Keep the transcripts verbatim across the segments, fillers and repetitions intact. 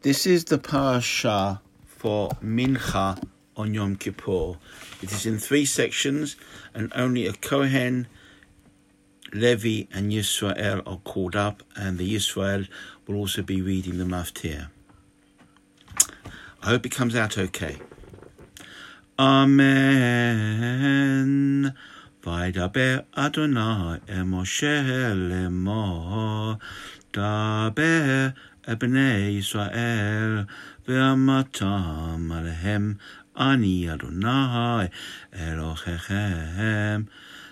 This is the parasha for Mincha on Yom Kippur. It is in three sections, and only a Kohen, Levi, and Yisrael are called up, and the Yisrael will also be reading the Maftir. I hope it comes out okay. Amen. Vaydaber Adonai el Moshe lemor, daber Bnei Yisrael ve'amatam alehem ani Adonai Elohechem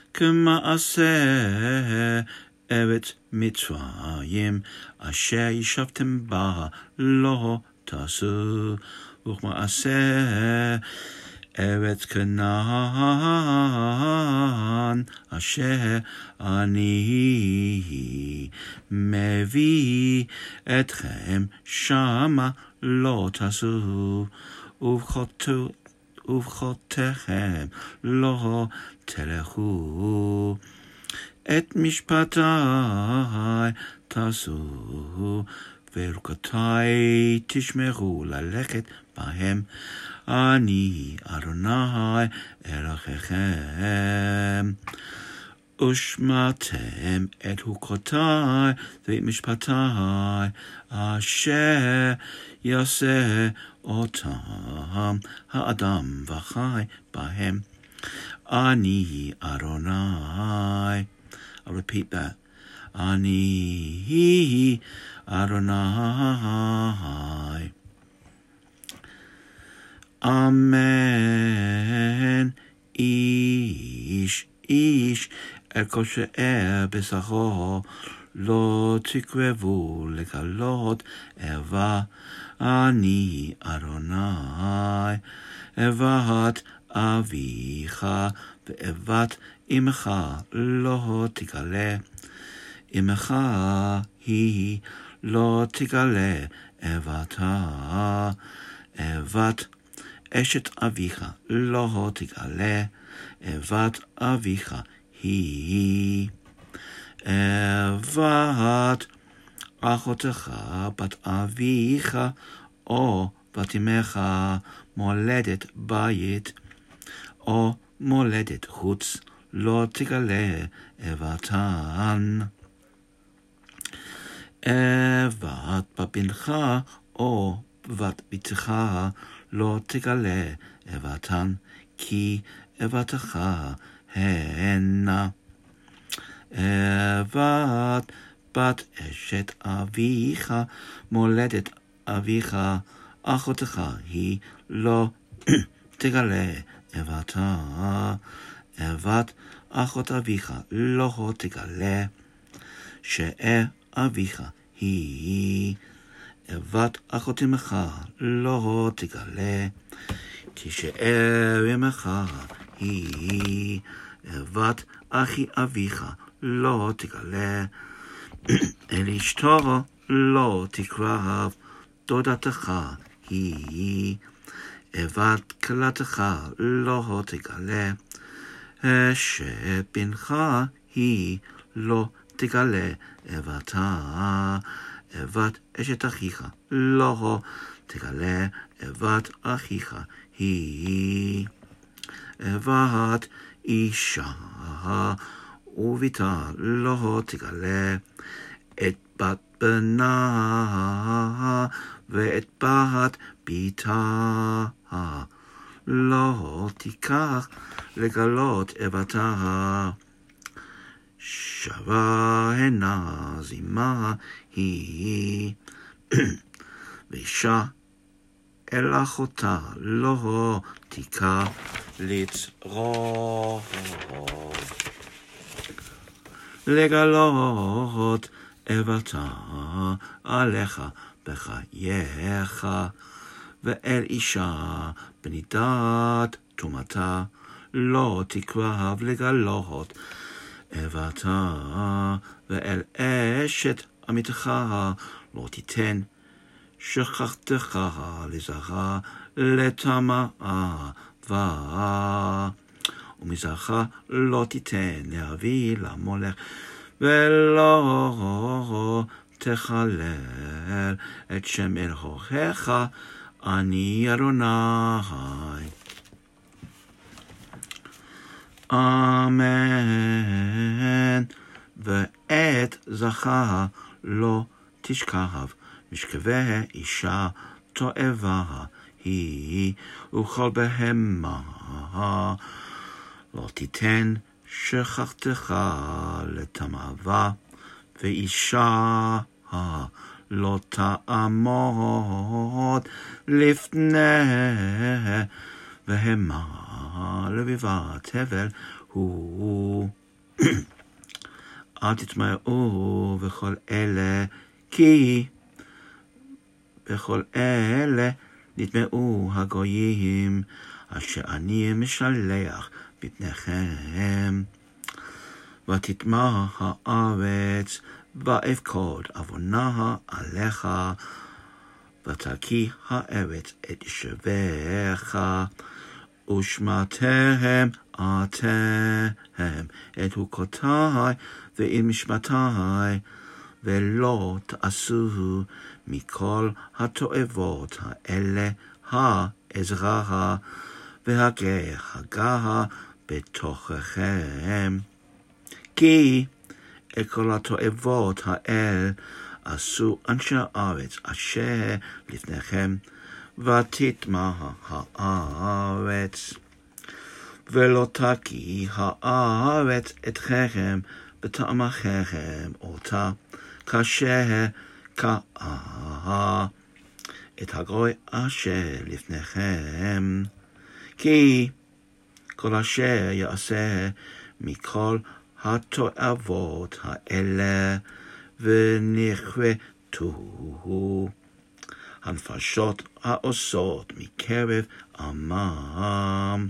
k'ma'aseh eretz Mitzrayim asher yishavtem ba lo tasu u'ma'aseh eretz Canaan asher ani mevi etchem shama lo tasu uvchotu uvchotechem lo telechu et mishpatai tasu verukatai tishmeru laleket bahem ani Adonai Elohechem ushmatem et hukotai veit mishpatai asher yaseh otam ha'adam v'chai bahem ani Adonai. I'll repeat that. Ani Adonai. Amen. Ish, ish, el kol she'er b'sacho, lo tikrevu legalot eva ani Adonai, evat avicha ve'evat imcha lo tigale, imcha hi lo tigale evata, evat Eshet avicha lo tigale, evat avicha hi, evat achotecha bat avicha o בת אמך מולדת בית או מולדת חוץ לא תגלה אבתן. אבת בבנך או בת בתך לא תגלה אבתן, כי אבתך הנה. אבת בת אשת אביך מולדת אביך אחותך היא לא תגלה אבתה. אבת אחות אביך לא תגלה שאר אביך היא. אבת אחות אמך לא תגלה כי שאר אמך היא. אבת אחי אביך לא תגלה אל אשתו לא תקרב דודתך היא. אבת כלתך לא תגלה שבנך היא לא תגלה אבתה. אבת אשת אחיך לא תגלה אבת אחיך היא. אבת אישה וביתה לא תגלה את בת בנה ואת בת ביתה לא תיקח לגלות אבתה. שווה הנה זימה היא ואישה אל אחותה לא תיקח לצרור. לגלות אבתה עליך בחייך, ואל אישה בנידת תומתה לא תקרב לגלות אבתה. ואל אשת עמיתך לא תיתן שכחתך לזרע לטמאה, ומזרעך לא תיתן להביא למולך, ולא תחלל את שם אלוהיך, אני אדוני. אמן. ואת זכר לא תשכב, משכבה אישה תועבה היא, וכל בהמה לא תיתן שכחתך לתמאווה, ואישה לא תעמוד לפני בהמה לביבת הבל הוא. אל תטמעו בכל אלה, כי בכל אלה נטמעו הגויים, אשר אני משלח בפניכם. ותטמע הארץ, ואפקוד עוונה עליך, ותקיא הארץ את יושביך, ושמעתם אתם את חוקותי ואת משפטי, ולא תעשו מכל התועבות האלה העזרה והגר הגה בתוככם. כי את כל התועבות האל עשו אנשי הארץ אשר לפניכם, ותטמע הארץ, ולא תקיא הארץ אתכם בטעמכם אותה, כאשר קאה את הגוי אשר לפניכם. כי כל אשר יעשה מכל התועבות האלה ונכרתו הנפשות העושות מקרב עמם,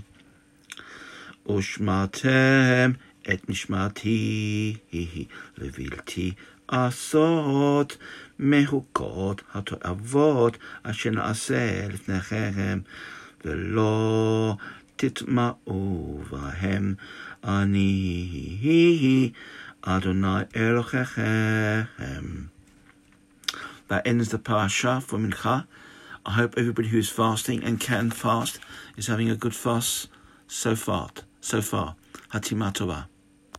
ושמעתם את משמעתי לבלתי עשות מהוקות התועבות אשר נעשה לפניכם, ולא תטמעו בהם, אני אדוני Elohechem. That ends the parasha for Mincha. I hope everybody who's fasting and can fast is having a good fast so far. So far. Hatima Tova.